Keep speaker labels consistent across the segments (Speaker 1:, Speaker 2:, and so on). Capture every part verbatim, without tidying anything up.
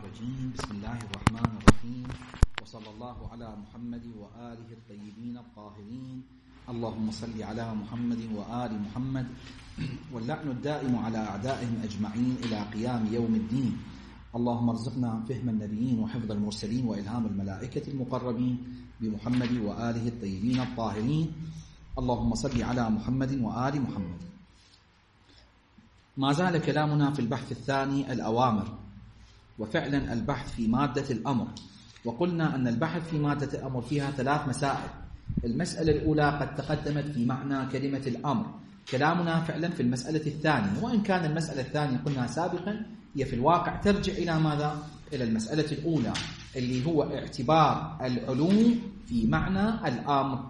Speaker 1: الرجيم. بسم الله الرحمن الرحيم، وصلى الله على محمد وآله الطيبين الطاهرين. اللهم صل على محمد وآل محمد، واللعن الدائم على أعدائهم أجمعين إلى قيام يوم الدين. اللهم ارزقنا فهم النبيين وحفظ المرسلين وإلهام الملائكة المقربين بمحمد وآله الطيبين الطاهرين. اللهم صل على محمد وآل محمد. ما زال كلامنا في البحث الثاني الأوامر، وفعلا البحث في مادة الأمر. وقلنا أن البحث في مادة الأمر فيها ثلاث مسائل. المسألة الأولى قد تقدمت في معنى كلمة الأمر، كلامنا فعلا في المسألة الثانية، وإن كان المسألة الثانية قلنا سابقا هي في الواقع ترجع إلى ماذا؟ إلى المسألة الأولى اللي هو اعتبار العلوم في معنى الأمر.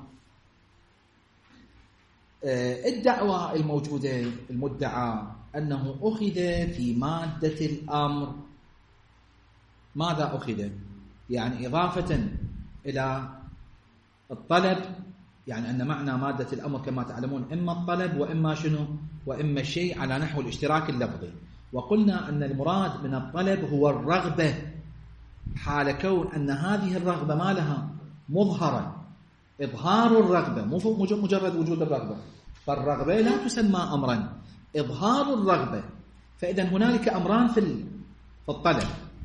Speaker 1: الدعوة الموجودة المدعى أنه أخذ في مادة الأمر. ماذا أخذ؟ يعني إضافة إلى الطلب، يعني أن معنى مادة الأمر كما تعلمون إما الطلب وإما شنو؟ وإما الشيء على نحو الاشتراك اللفظي. وقلنا أن المراد من الطلب هو الرغبة، حال كون أن هذه الرغبة ما لها مظهرا، إظهار الرغبة مو مجرد وجود الرغبة، فالرغبة لا تسمى أمرا، إظهار الرغبة. فإذا هنالك أمران في الطلب،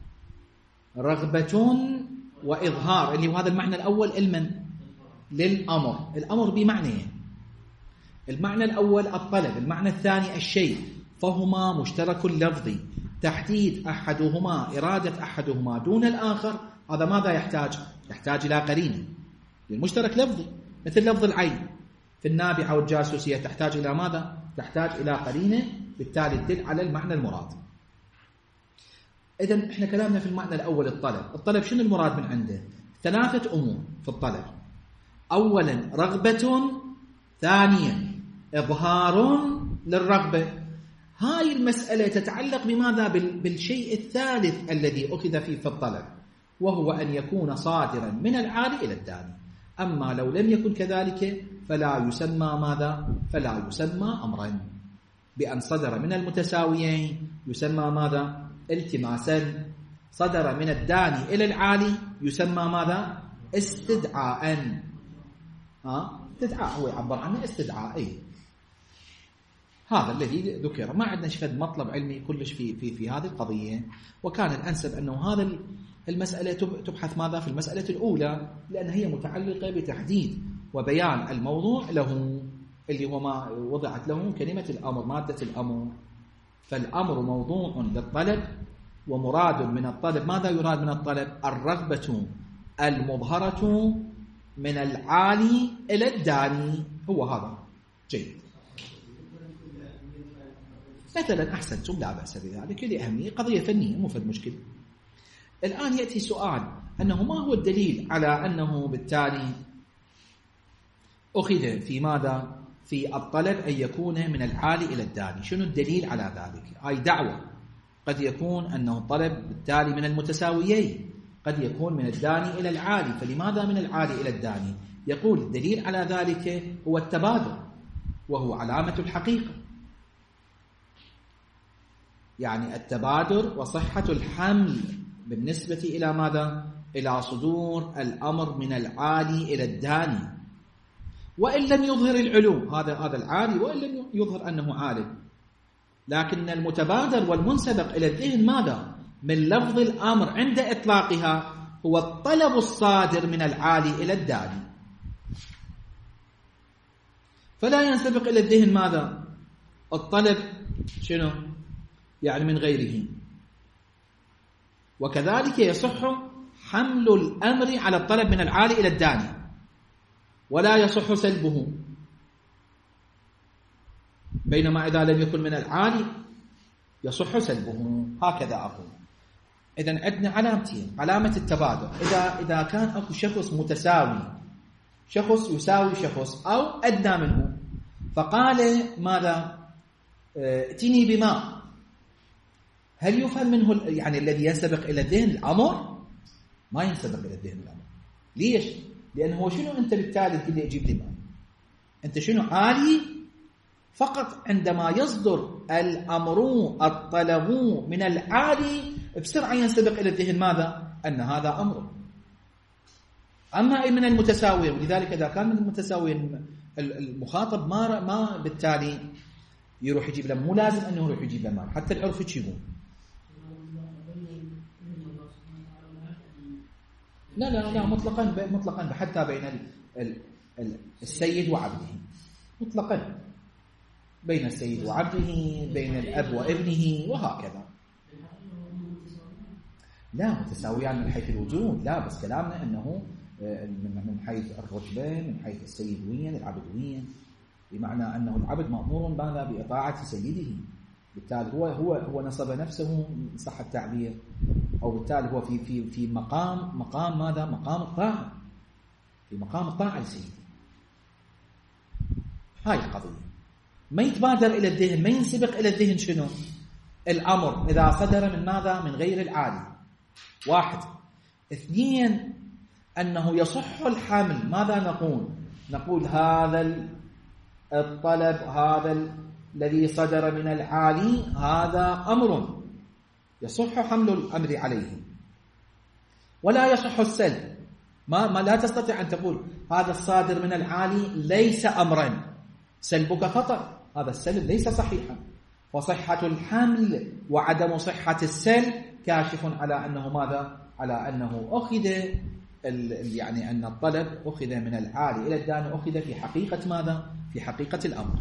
Speaker 1: رغبة وإظهار، اللي هو هذا المعنى الأول علما للأمر. الأمر بمعنى، المعنى الأول الطلب، المعنى الثاني الشيء، فهما مشترك لفظي. تحديد أحدهما، إرادة أحدهما دون الآخر، هذا ماذا يحتاج؟ يحتاج إلى قرينة. المشترك لفظي مثل لفظ العين في النابعة والجاسوسية تحتاج إلى ماذا؟ تحتاج إلى قرينة بالتالي تدل على المعنى المراد. إذن إحنا كلامنا في المعنى الأول الطلب. الطلب شنو المراد من عنده؟ ثلاثة أمور في الطلب. أولا رغبة، ثانيا إظهار للرغبة. هاي المسألة تتعلق بماذا؟ بالشيء الثالث الذي أخذ فيه في الطلب، وهو أن يكون صادرا من العالي إلى الداني. أما لو لم يكن كذلك فلا يسمى ماذا؟ فلا يسمى أمرا. بأن صدر من المتساويين يسمى ماذا؟ التماسا. صدر من الداني إلى العالي يسمى ماذا؟ استدعاء. ها؟ استدعاء هو يعبر عنه استدعاء. أي هذا الذي ذكر. ما عندنا شفد مطلب علمي كلش في في في هذه القضية، وكان الأنسب أنه هذا المسألة تبحث ماذا؟ في المسألة الأولى، لأن هي متعلقة بتحديد وبيان الموضوع له، اللي هو ما وضعت له كلمة الأمر، مادة الأمر. فالأمر موضوع للطلب، ومراد من الطلب، ماذا يراد من الطلب؟ الرغبة المظهرة من العالي إلى الداني، هو هذا. جيد. مثلا أحسنتم، لا بأس بذلك، لأهمية قضية فنية مو فد مشكلة. الآن يأتي سؤال أنه ما هو الدليل على أنه بالتالي أخذ في ماذا؟ في الطلب أن يكون من العالي إلى الداني. شنو الدليل على ذلك؟ هاي دعوة. قد يكون أنه الطلب بالتالي من المتساويين، قد يكون من الداني إلى العالي. فلماذا من العالي إلى الداني؟ يقول الدليل على ذلك هو التبادل، وهو علامة الحقيقة. يعني التبادر وصحة الحمل بالنسبة إلى ماذا؟ إلى صدور الأمر من العالي إلى الداني، وإن لم يظهر العلو، هذا هذا العالي وإن لم يظهر أنه عالي. لكن المتبادر والمنسبق إلى الذهن ماذا؟ من لفظ الأمر عند إطلاقها هو الطلب الصادر من العالي إلى الداني. فلا ينسبق إلى الذهن ماذا؟ الطلب شنو؟ يعني من غيره. وكذلك يصح حمل الأمر على الطلب من العالي إلى الداني، ولا يصح سلبه. بينما إذا لم يكن من العالي يصح سلبه. هكذا أقول. إذن عندنا علامتين. علامة التبادل، إذا إذا كان أكو شخص متساوي، شخص يساوي شخص أو أدنى منه، فقال ماذا؟ ائتني بماء. هل يفهم منه يعني الذي ينسبق إلى الذهن الأمر؟ ما ينسبق إلى الذهن الأمر. ليش؟ لأنه هو شنو أنت بالتالي تقول لي أجيب لي ماء؟ أنت شنو؟ عالي فقط عندما يصدر الأمر الطلب من العالي بسرعة ينسبق إلى الذهن ماذا؟ أن هذا أمر. أما من المتساوي، ولذلك إذا كان من المتساوي المخاطب ما ما بالتالي يروح يجيب له، مو لازم أنه يروح يجيب له مال، حتى العرف يجيبون. لا لا لا مطلقا مطلقا حتى بين السيد وعبده، مطلقا بين السيد وعبده، بين الأب وابنه وهكذا. لا متساويان من حيث الوجود، لا، بس كلامنا أنه من حيث الرتبة، من حيث السيدوية العبدوية، بمعنى أنه العبد مأمور ماذا؟ بإطاعة سيده، بالتالي هو هو هو نصب نفسه صح التعبير، أو بالتالي هو في في في مقام مقام ماذا؟ مقام الطاعة، في مقام الطاعة لسيده. هاي القضية ما يتبادر إلى الذهن، ما ينسبق إلى الذهن شنو؟ الأمر إذا صدر من ماذا؟ من غير العالي. واحد. اثنين، أنه يصح الحمل. ماذا نقول؟ نقول هذا الطلب، هذا الذي صدر من العالي هذا أمر يصح حمل الأمر عليه، ولا يصح السلب. ما, ما لا تستطيع أن تقول هذا الصادر من العالي ليس أمرا، سلبك خطأ، هذا السلب ليس صحيحا. وصحة الحمل وعدم صحة السلب كاشف على أنه ماذا؟ على أنه أخذ يعني أن الطلب أخذ من العالي إلى الداني، أخذ في حقيقة ماذا؟ في حقيقة الأمر.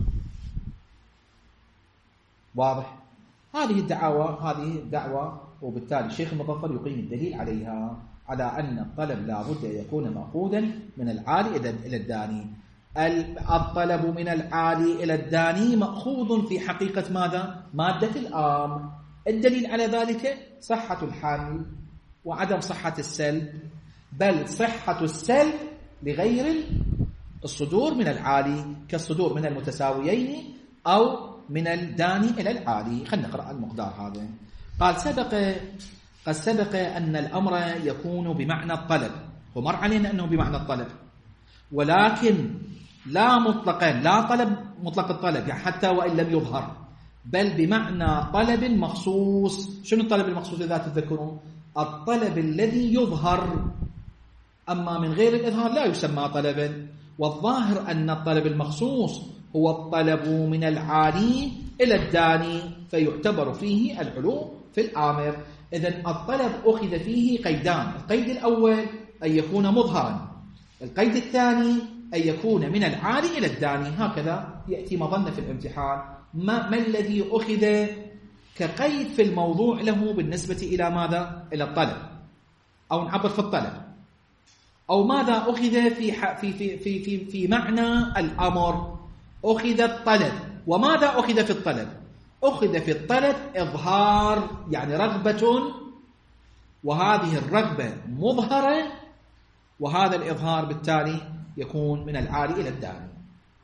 Speaker 1: واضح؟ هذه الدعوة هذه الدعوة وبالتالي الشيخ المظفر يقيم الدليل عليها، على أن الطلب لا بد أن يكون مأخوذا من العالي إلى الداني. الطلب من العالي إلى الداني مأخوذ في حقيقة ماذا؟ مادة الأمر. الدليل على ذلك صحة الحمل وعدم صحة السلب، بل صحة السلب لغير الصدور من العالي، كالصدور من المتساويين أو من الداني إلى العالي. خلينا نقرأ المقدار هذا. قال سبق قد سبق أن الأمر يكون بمعنى الطلب، ومر علينا أنه بمعنى الطلب، ولكن لا مطلقا، لا طلب مطلق الطلب يعني حتى وإن لم يظهر، بل بمعنى طلب مخصوص. شنو الطلب المخصوص إذا تذكرون؟ الطلب الذي يظهر، أما من غير الإظهار لا يسمى طلبا. والظاهر أن الطلب المخصوص هو الطلب من العالي إلى الداني، فيعتبر فيه العلو في الآمر. إذن الطلب أخذ فيه قيدان: القيد الأول أن يكون مظهرا، القيد الثاني أن يكون من العالي إلى الداني. هكذا يأتي مظنة في الامتحان. ما, ما الذي أخذ كقيد في الموضوع له بالنسبة إلى ماذا؟ إلى الطلب، أو نعبر في الطلب، أو ماذا أخذ في في في في في, في معنى الأمر؟ أخذ الطلب. وماذا أخذ في الطلب؟ أخذ في الطلب إظهار، يعني رغبة، وهذه الرغبة مظهرة، وهذا الإظهار بالتالي يكون من العالي إلى الداني.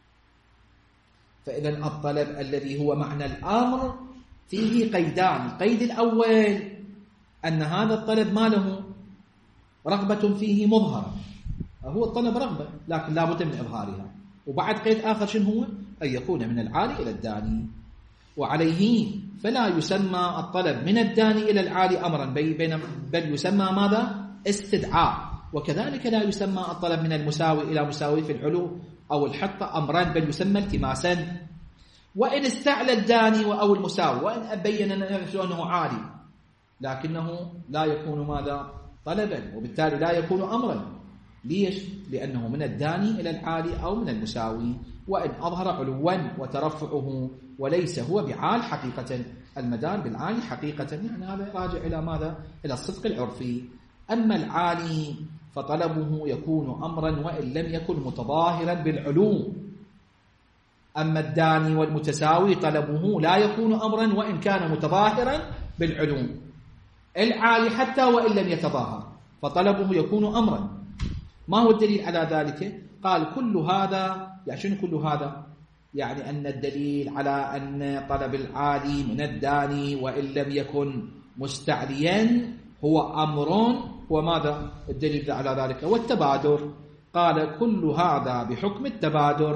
Speaker 1: فإذا الطلب الذي هو معنى الأمر فيه قيدان: القيد الأول أن هذا الطلب ما له رغبة فيه مظهرة، هو الطلب رغبة لكن لا بد من إظهارها. وبعد قيد آخر شنو هو؟ أن يكون من العالي إلى الداني. وعليه فلا يسمى الطلب من الداني إلى العالي أمرا، بل يسمى ماذا؟ استدعاء. وكذلك لا يسمى الطلب من المساوي إلى مساوي في العلو أو الحق أمرا، بل يسمى التماسا. وإن استعلى الداني أو المساوي، وإن بين نفسه أنه عالي، لكنه لا يكون ماذا؟ طلبا، وبالتالي لا يكون أمرا. ليش؟ لأنه من الداني إلى العالي أو من المساوي، وإن أظهر علوا وترفعه وليس هو بعال حقيقة. المدار بالعالي حقيقة، يعني هذا راجع إلى ماذا؟ إلى الصدق العرفي. أما العالي فطلبه يكون أمرا وإن لم يكن متظاهرا بالعلو. أما الداني والمتساوي طلبه لا يكون أمرا وإن كان متظاهرا بالعلو. العالي حتى وإن لم يتظاهر فطلبه يكون أمرا. ما هو الدليل على ذلك؟ قال كل هذا، يعني شنو كل هذا؟ يعني أن الدليل على أن طلب العالي من الداني وإن لم يكن مستعليا هو أمر. وماذا الدليل على ذلك؟ والتبادر. قال كل هذا بحكم التبادر،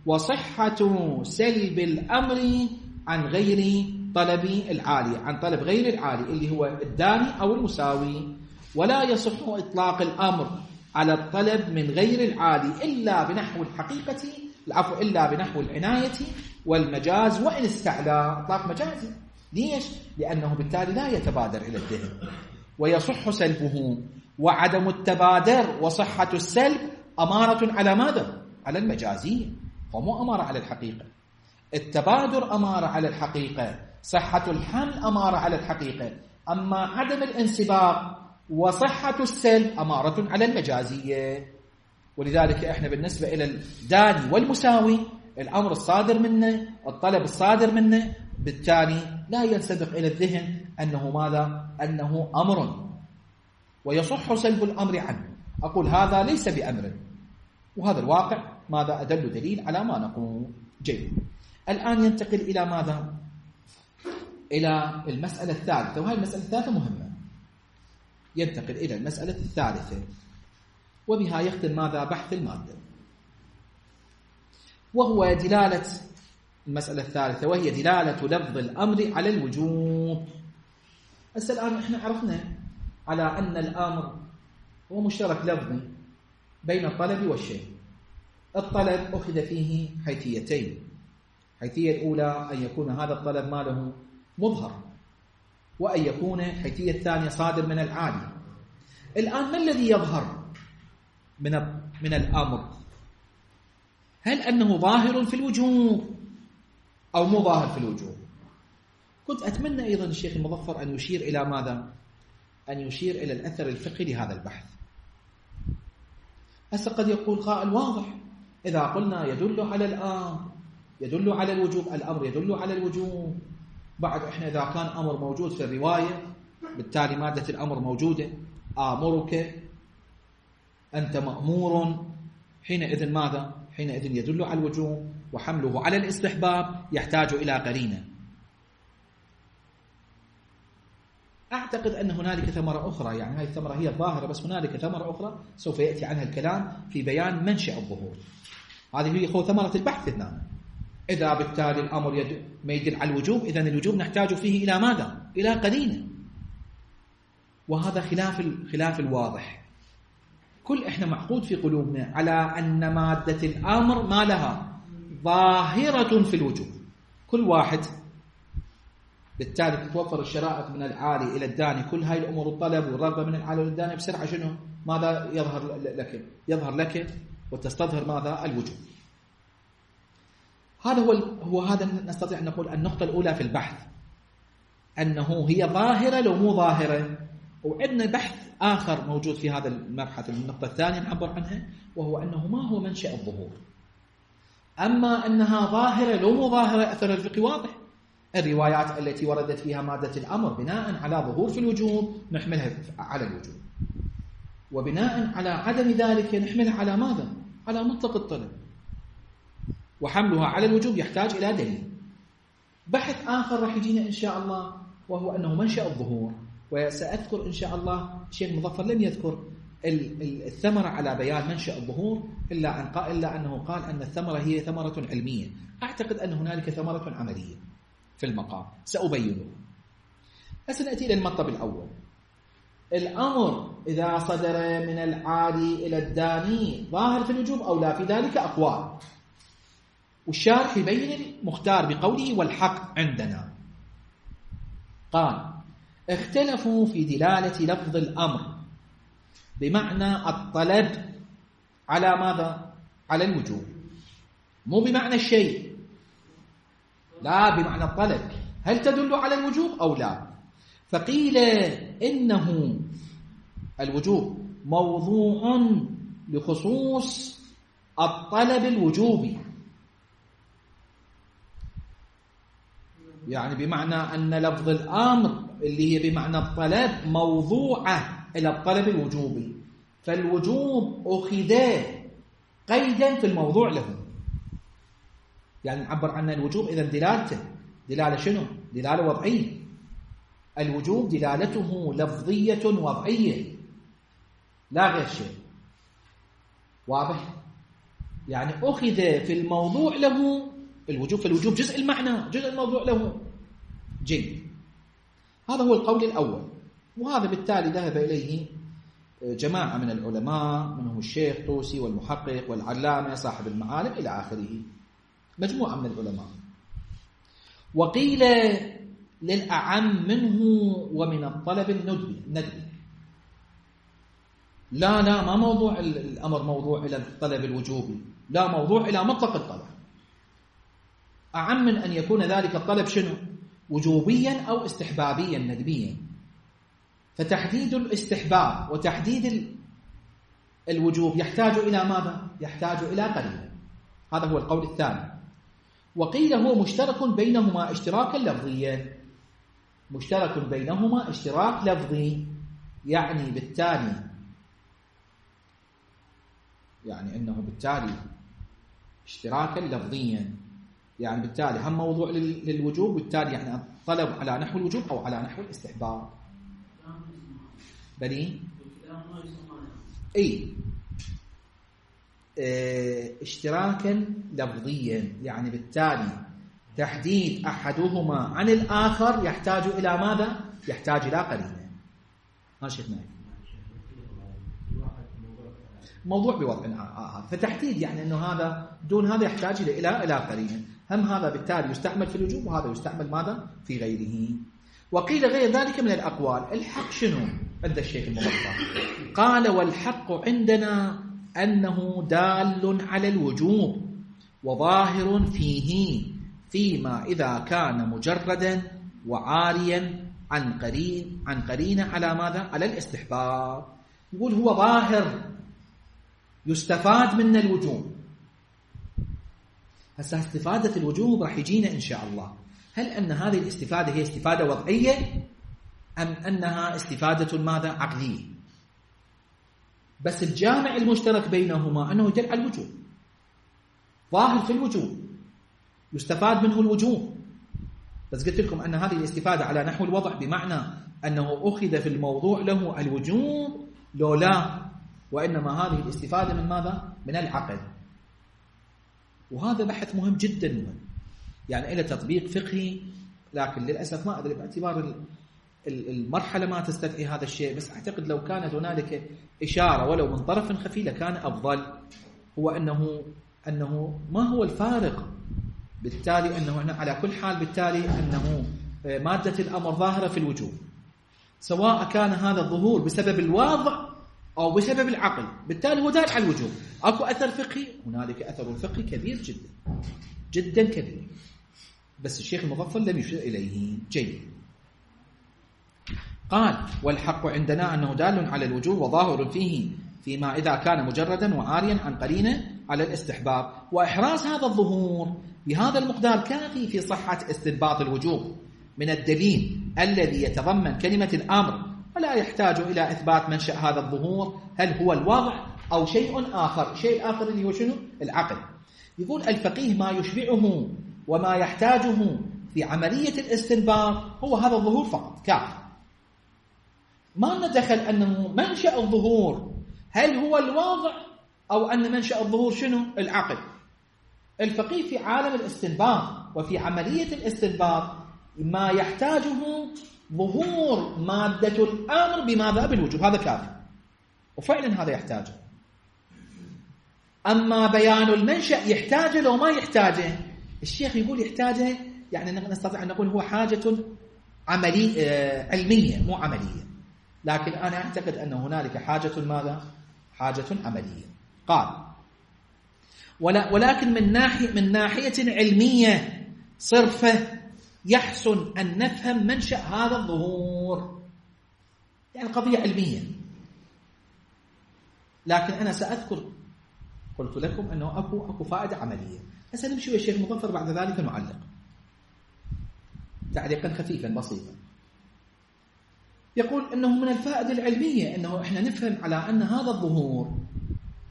Speaker 1: وصحة سلب الأمر عن غير طلب العالي، عن طلب غير العالي اللي هو الداني أو المساوي. ولا يصح إطلاق الأمر على الطلب من غير العالي إلا بنحو الحقيقة، العفو إلا بنحو العناية والمجاز وإن استعلى. إطلاق مجازي. ليش؟ لأنه بالتالي لا يتبادر إلى الذهن. ويصح سلبه، وعدم التبادر وصحة السلب أمارة على ماذا؟ على المجازية، ومو أمارة على الحقيقة. التبادر أمارة على الحقيقة، صحة الحمل أمارة على الحقيقة، أما عدم الانسباق وصحة السلب أمارة على المجازية. ولذلك إحنا بالنسبة إلى الداني والمساوي الأمر الصادر منه، الطلب الصادر منه، بالتالي لا ينسبق إلى الذهن أنه ماذا؟ أنه أمر. ويصح سلب الأمر عنه. أقول هذا ليس بأمر، وهذا الواقع ماذا؟ أدل دليل على ما نقول. جيد. الآن ينتقل إلى ماذا؟ إلى المسألة الثالثة، وهذه المسألة الثالثة مهمة. ينتقل إلى المسألة الثالثة، وبها يختم ماذا؟ بحث المادة، وهو دلالة المسألة الثالثة، وهي دلالة لفظ الأمر على الوجوب. هسه الآن إحنا عرفنا على أن الأمر هو مشترك لفظي بين الطلب والشيء. الطلب أخذ فيه حيثيتين. الحيثية الأولى أن يكون هذا الطلب ما له مظهر، وأن يكون الحيثية الثانية صادر من العالي. الآن ما الذي يظهر من من الأمر؟ هل أنه ظاهر في الوجوب أو مو ظاهر في الوجوب؟ كنت أتمنى أيضا الشيخ المظفر أن يشير إلى ماذا؟ أن يشير إلى الأثر الفقهي لهذا البحث. هسه قد يقول قائل واضح، إذا قلنا يدل على الأمر يدل على الوجوب، الأمر يدل على الوجوب، بعد إحنا إذا كان أمر موجود في الرواية بالتالي مادة الأمر موجودة، آمرك، أنت مأمور، حينئذ ماذا؟ حينئذ يدل على الوجوب، وحمله على الاستحباب يحتاج إلى قرينة. أعتقد أن هنالك ثمرة أخرى، يعني هذه الثمرة هي الظاهرة، بس هنالك ثمرة أخرى سوف يأتي عنها الكلام في بيان منشأ الظهور. هذه هي ثمرة البحث هنا. إذا بالتالي الأمر يد... ما يدل على الوجوب، إذن الوجوب نحتاج فيه إلى ماذا؟ إلى قرينة. وهذا خلاف ال... خلاف الواضح. كل إحنا معقود في قلوبنا على أن مادة الأمر ما لها ظاهرة في الوجوب. كل واحد بالتالي تتوفر الشرائط من العالي إلى الداني، كل هاي الأمور الطلب والرغبة من العالي إلى الداني بسرعة شنو؟ ماذا يظهر لك؟ يظهر لك وتستظهر ماذا؟ الوجوب. هذا هو هو هذا نستطيع أن نقول النقطة الأولى في البحث، أنه هي ظاهرة لو مو ظاهرة. وعندنا بحث آخر موجود في هذا المبحث، النقطة الثانية نعبر عنها، وهو أنه ما هو منشأ الظهور. أما أنها ظاهرة لو مو ظاهرة أثر الفقه واضح. الروايات التي وردت فيها مادة الأمر بناء على ظهور في الوجوب نحملها على الوجوب، وبناء على عدم ذلك نحملها على ماذا؟ على مطلق الطلب، وحملها على الوجوب يحتاج إلى دليل. بحث آخر راح يجينا إن شاء الله، وهو أنه منشأ الظهور. وسأذكر إن شاء الله، الشيخ مظفر لم يذكر الثمرة على بيان منشأ الظهور إلا, أن قال إلا أنه قال أن الثمرة هي ثمرة علمية. أعتقد أن هنالك ثمرة عملية في المقام، سأبينه. سنأتي إلى المطلب الأول. الأمر إذا صدر من العالي إلى الداني ظاهر في الوجوب أو لا؟ في ذلك أقوال، والشارح يبين المختار بقوله والحق عندنا. قال اختلفوا في دلالة لفظ الأمر بمعنى الطلب على ماذا؟ على الوجوب، مو بمعنى الشيء، لا بمعنى الطلب، هل تدل على الوجوب أو لا؟ فقيل إنه الوجوب موضوع لخصوص الطلب الوجوبي، يعني بمعنى أن لفظ الأمر اللي هي بمعنى الطلب موضوعة إلى الطلب الوجوبي، فالوجوب أخذ قيدا في الموضوع له. يعني نعبر عن الوجوب إذا دلالته دلالة شنو؟ دلالة وضعية. الوجوب دلالته لفظية وضعية لا غير شيء. واضح؟ يعني أخذ في الموضوع له الوجوب، فالوجوب جزء المعنى، جزء الموضوع له. جيد، هذا هو القول الأول، وهذا بالتالي ذهب إليه جماعة من العلماء، منهم الشيخ طوسي والمحقق والعلامة صاحب المعالم إلى آخره، مجموعة من العلماء. وقيل للأعم منه ومن الطلب الندبي. لا لا ما موضوع الأمر موضوع إلى الطلب الوجوبي، لا، موضوع إلى مطلق الطلب، أعم من أن يكون ذلك الطلب شنو؟ وجوبيا أو استحبابيا ندبيا. فتحديد الاستحباب وتحديد الوجوب يحتاج إلى ماذا؟ يحتاج إلى قرينة. هذا هو القول الثاني. وقيل هو مشترك بينهما اشتراكا لفظيا، مشترك بينهما اشتراك لفظي، يعني بالتالي يعني أنه بالتالي اشتراكا لفظيا، يعني بالتالي هم موضوع للوجوب، بالتالي يعني الطلب على نحو الوجوب أو على نحو الاستحباب. بني اي اه اشتراكا لفظيا، يعني بالتالي تحديد احدهما عن الاخر يحتاج الى ماذا؟ يحتاج الى قرينه. ها شيخنا، موضوع بوضع آخر، فتحديد يعني انه هذا دون هذا يحتاج الى الى قرينه، هم هذا بالتالي يستعمل في الوجوب وهذا يستعمل ماذا؟ في غيره. وقيل غير ذلك من الأقوال. الحق شنو عند الشيخ المظفر؟ قال والحق عندنا أنه دال على الوجوب وظاهر فيه فيما إذا كان مجردا وعاريا عن قرين عن قرينة على ماذا؟ على الاستحباب. يقول هو ظاهر يستفاد من الوجوب. هسه استفادة الوجوب راح يجينا إن شاء الله. هل أن هذه الاستفادة هي استفادة وضعية أم أنها استفادة ماذا؟ عقلية؟ بس الجامع المشترك بينهما أنه يدل على الوجوب، ظاهر في الوجوب، يستفاد منه الوجوب. بس قلت لكم أن هذه الاستفادة على نحو الوضع، بمعنى أنه أخذ في الموضوع له الوجوب لو لا، وإنما هذه الاستفادة من ماذا؟ من العقل. وهذا بحث مهم جدا مهم، يعني إلى تطبيق فقهي، لكن للأسف ما أدري باعتبار المرحلة ما تستدعي هذا الشيء. بس أعتقد لو كانت هنالك إشارة ولو من طرف خفي لكان أفضل. هو أنه أنه ما هو الفارق، بالتالي أنه هنا على كل حال بالتالي أنه مادة الأمر ظاهرة في الوجوب، سواء كان هذا الظهور بسبب الواضع أو بسبب العقل، بالتالي هو دال على الوجوب. أكو أثر فقهي، هنالك أثر فقهي كبير جدا جدا كبير، بس الشيخ المظفر لم يشير إليه. جيد. قال والحق عندنا أنه دال على الوجوب وظاهر فيه فيما إذا كان مجردا وعاريا عن قرينة على الاستحباب، وإحراز هذا الظهور بهذا المقدار كافي في صحة استنباط الوجوب من الدليل الذي يتضمن كلمة الأمر، ولا يحتاج إلى إثبات منشأ هذا الظهور، هل هو الوضع أو شيء آخر. شيء آخر اللي هو شنو؟ العقل. يقول الفقيه ما يشبعه وما يحتاجه في عملية الاستنباط هو هذا الظهور فقط، كافي. ما ندخل أنه منشأ الظهور هل هو الواضع أو أن منشأ الظهور شنو؟ العقل. الفقيه في عالم الاستنباط وفي عملية الاستنباط ما يحتاجه ظهور مادة الأمر بماذا؟ بالوجوب، هذا كافي، وفعلا هذا يحتاجه. أما بيان المنشأ يحتاجه لو ما يحتاجه. الشيخ يقول يحتاجه، يعني نستطيع أن نقول هو حاجة عملية علمية مو عملية، لكن أنا أعتقد أن هنالك حاجة ماذا؟ حاجة عملية. قال ولا ولكن من ناحية من ناحية علمية صرفة يحسن أن نفهم منشأ هذا الظهور، يعني قضية علمية. لكن أنا سأذكر، قلت لكم أنه أكو أكو فائدة عملية. هسه نمشي يا شيخ مظفر بعد ذلك نعلق تعليقا خفيفا بسيطا. يقول أنه من الفائدة العلمية أنه إحنا نفهم على أن هذا الظهور،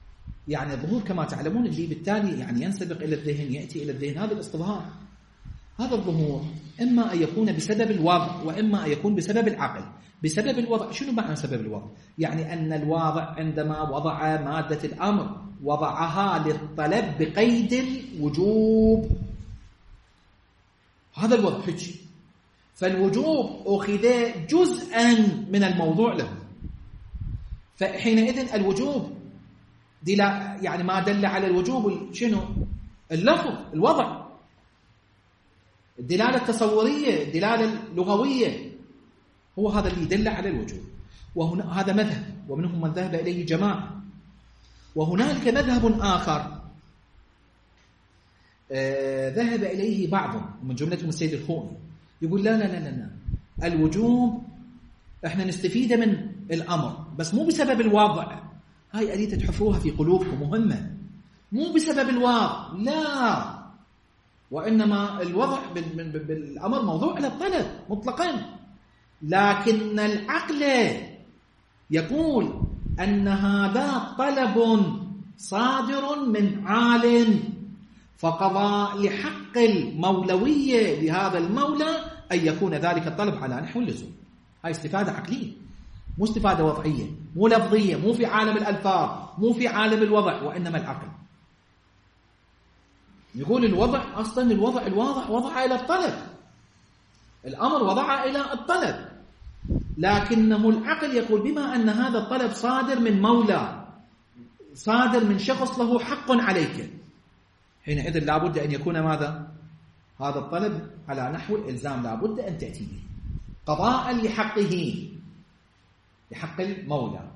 Speaker 1: يعني الظهور كما تعلمون اللي بالتالي يعني ينسبق إلى الذهن، يأتي إلى الذهن، هذا الاستظهار. هذا الظهور إما أن يكون بسبب الوضع وإما أن يكون بسبب العقل. بسبب الوضع شنو معنى سبب الوضع؟ يعني أن الواضع عندما وضع مادة الأمر وضعها للطلب بقيد الوجوب، هذا الوضع حجي، فالوجوب أخذ جزءا من الموضوع له، فحينئذ الوجوب دلا يعني ما دل على الوجوب شنو؟ اللفظ، الوضع، الدلالة التصورية، الدلالة اللغوية، هو هذا اللي يدل على الوجوب. وهنا هذا مذهب ومنهم من ذهب إليه جماعة. وهنالك مذهب آخر آه ذهب إليه بعض من جملتهم السيد الخوئي، يقول لا لا لا لا, لا. الوجوب احنا نستفيد من الأمر بس مو بسبب الواضع. هاي أريد تحفروها في قلوبكم، مهمة. مو بسبب الواضع، لا، وإنما الوضع بالأمر موضوع على الطلب مطلقا، لكن العقل يقول أن هذا طلب صادر من عالم، فقضى لحق المولوية لهذا المولى أن يكون ذلك الطلب على نحو اللزوم. هاي استفادة عقلية، مو استفادة وضعية، مو لفظية، مو في عالم الألفاظ، مو في عالم الوضع، وإنما العقل. يقول الوضع أصلا الوضع الواضع وضع إلى الطلب، الأمر وضع إلى الطلب، لكنه العقل يقول بما أن هذا الطلب صادر من مولى، صادر من شخص له حق عليك، حينئذ لابد أن يكون ماذا؟ هذا الطلب على نحو الإلزام، لابد أن تأتي به قضاء لحقه، لحق المولى.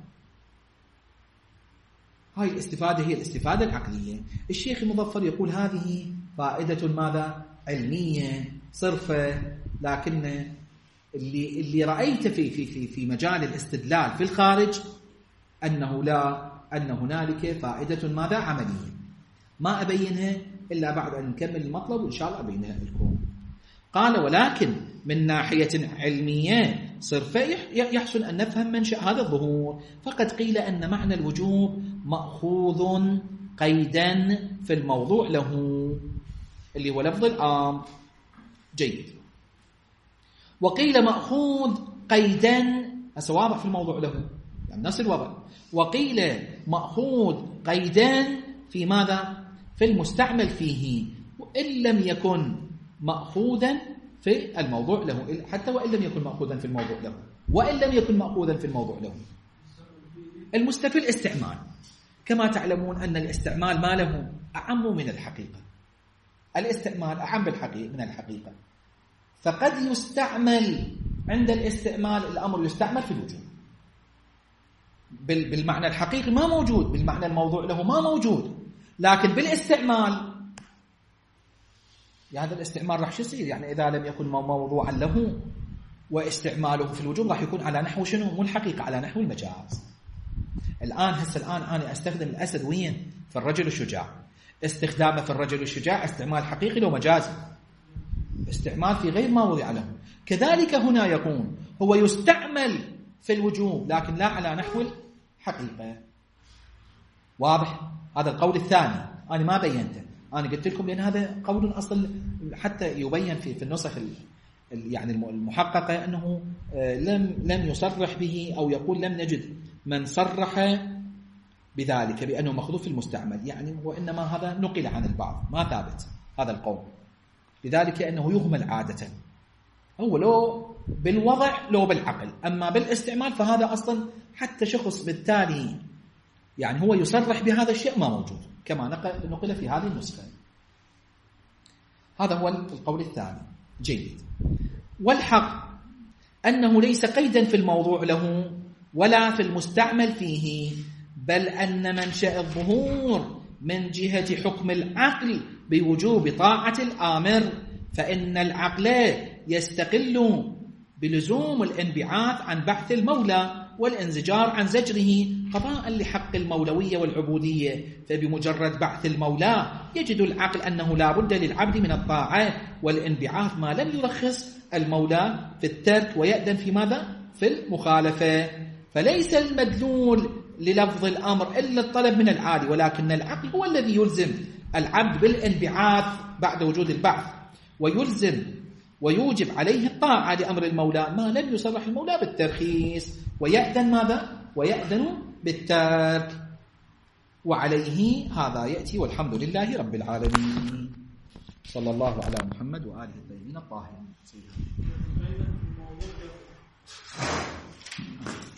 Speaker 1: هاي الاستفادة هي الاستفادة العقلية. الشيخ المظفر يقول هذه فائدة ماذا؟ علمية صرفة، لكن اللي اللي رأيت في في في في مجال الاستدلال في الخارج أنه لا، أن هنالك فائدة ماذا؟ عملية، ما أبينها إلا بعد أن نكمل المطلب وإن شاء الله أبينها لكم. قال ولكن من ناحية علمية صرفة يحسن أن نفهم منشأ هذا الظهور، فقد قيل أن معنى الوجوب مأخوذ قيدا في الموضوع له اللي هو لفظ الأمر. جيد. وقيل مأخوذ قيدا، هسه واضح في الموضوع له يعني نفس الوضع. وقيل مأخوذ قيدا في ماذا؟ في المستعمل فيه، وإن لم يكن مأخوذا في الموضوع له، حتى وإن لم يكن مأخوذا في الموضوع له، وإن لم يكن مأخوذا في الموضوع له. المستفل استعمال، كما تعلمون أن الاستعمال ما له أعم من الحقيقة، الاستعمال أعم بالحقيقة من الحقيقة، فقد يستعمل عند الاستعمال الأمر يستعمل في الوجوب بالمعنى الحقيقي ما موجود، بالمعنى الموضوع له ما موجود، لكن بالاستعمال يعني هذا الاستعمال راح يصير، يعني إذا لم يكن موضوعا له واستعماله في الوجوب راح يكون على نحو شنو؟ مو الحقيقة، على نحو المجاز. الآن هسه الآن أنا أستخدم الأسد وين؟ في الرجل الشجاع، استخدامه في الرجل الشجاع استعمال حقيقي لو مجازي، استعمال في غير ما وضع له. كذلك هنا يكون هو يستعمل في الوجوب لكن لا على نحو الحقيقة. واضح؟ هذا القول الثاني أنا ما بينته، أنا قلت لكم لأن هذا قول أصل حتى يبين في في النسخ يعني المحققة أنه لم لم يصرح به، أو يقول لم نجد من صرح بذلك بأنه مخذوف في المستعمل، يعني وإنما هذا نقل عن البعض، ما ثابت هذا القول، لذلك أنه يهمل عادة، هو لو بالوضع لو بالعقل، أما بالاستعمال فهذا أصلا حتى شخص بالتالي يعني هو يصرح بهذا الشيء ما موجود كما نقل, نقل في هذه النسخة. هذا هو القول الثاني. جيد. والحق أنه ليس قيدا في الموضوع له ولا في المستعمل فيه، بل أن منشأ الظهور من جهة حكم العقل بوجوب طاعة الآمر، فإن العقل يستقل بلزوم الانبعاث عن بحث المولى والانزجار عن زجره قضاء لحق المولوية والعبودية، فبمجرد بعث المولى يجد العقل أنه لا بد للعبد من الطاعة والانبعاث ما لم يرخص المولى في الترك ويأذن في ماذا؟ في المخالفة. فليس المدلول للفظ الأمر إلا الطلب من العالي، ولكن العقل هو الذي يلزم العبد بالانبعاث بعد وجود البعث ويلزم ويوجب عليه الطاعة لأمر المولى ما لم يصرح المولى بالترخيص، ويأذن ماذا؟ ويأذن بالترك، وعليه هذا يأتي. والحمد لله رب العالمين. صلى الله على محمد وآله الطيبين الطاهرين.